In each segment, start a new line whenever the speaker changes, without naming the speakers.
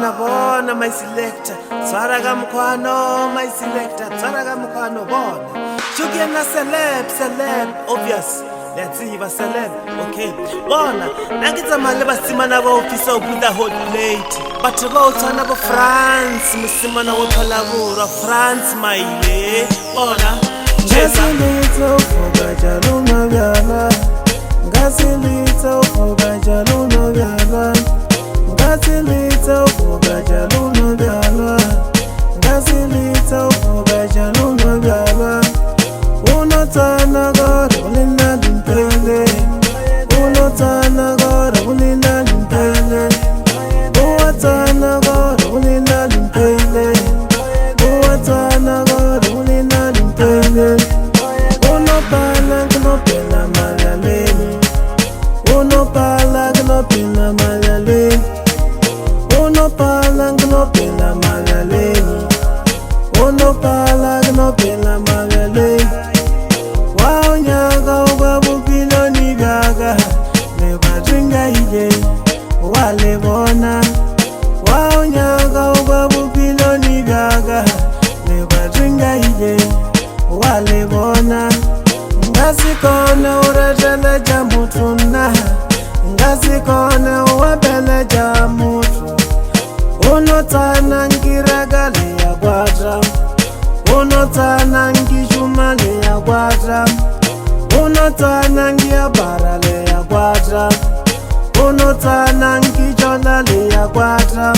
bona my selector Tswaraga mkwano my selector Tswaraga mkwano bona Shugena celeb obvious let's see va celeb okay bona nakitsa mali basimana ba officer of the hot plate batho ba utsana ba France musimana wo thola bora France maile bona
ngasilitsa ufoka jalo mabyala ngasilitsa ufoka jalo mabyala ngasilitsa ufoka jalo mabyala ngasilitsa ufoka jalo mabyala unotsana gara ulina dimpele unotsana gara ulina dimpele unotsana gara ulina dimpele unotsana gara ulina dimpele unopala knopela malaleni unopala knopela malaleni unopala knopela malaleni unopala knopela malaleni waonyaka ukwabupiloni byaka nebadringa ije walebona waonyaka ukwabupiloni byaka nebadringa ije walebona ngasikona uratela jamutuna ngasikona uwapela jamutu unotsana ngiragale ya kwatra unotsana ngishumale ya kwatra unotsana ngiyabarale ya kwatra unotsana ngijolale ya kwatra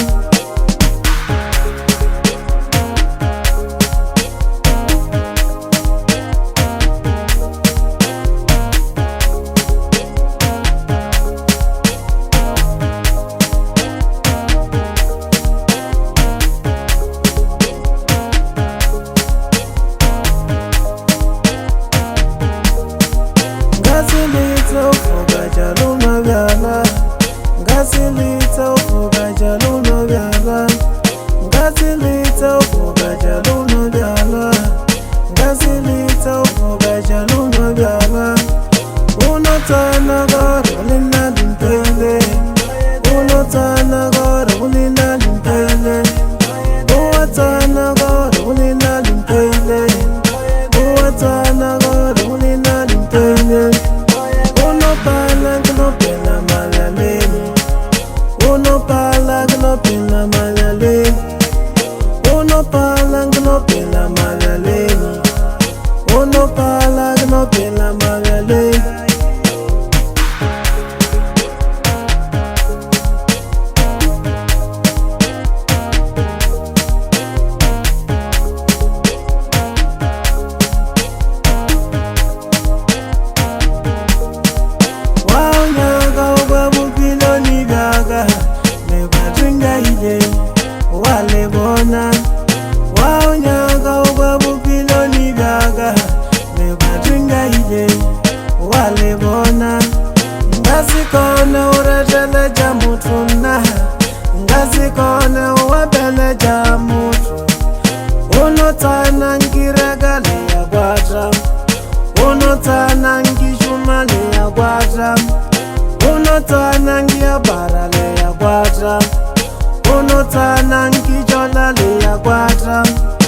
ngasilitsa ufoka jalo mabyala ngasilitsa ufoka jalo mabyala ngasilitsa ufoka jalo mabyala ngasilitsa ufoka jalo mabyala unotsana gara ulina dimpele unotsana gara ulina dimpele unotsana gara ulina dimpele unotsana gara ulina dimpele unopala knopela malaleni unopala knopela malaleni unopala knopela malaleni unopala knopela malaleni walebona waonyaka ukwabupiloni byaka nebadringa ije walebona ngasikona uratela jamutuna ngasikona uwapela jamutu unotsana ngiragale ya kwatra unotsana ngishumale ya kwatra unotsana ngiyabarale ya kwatra unotsana ngijolale ya kwatra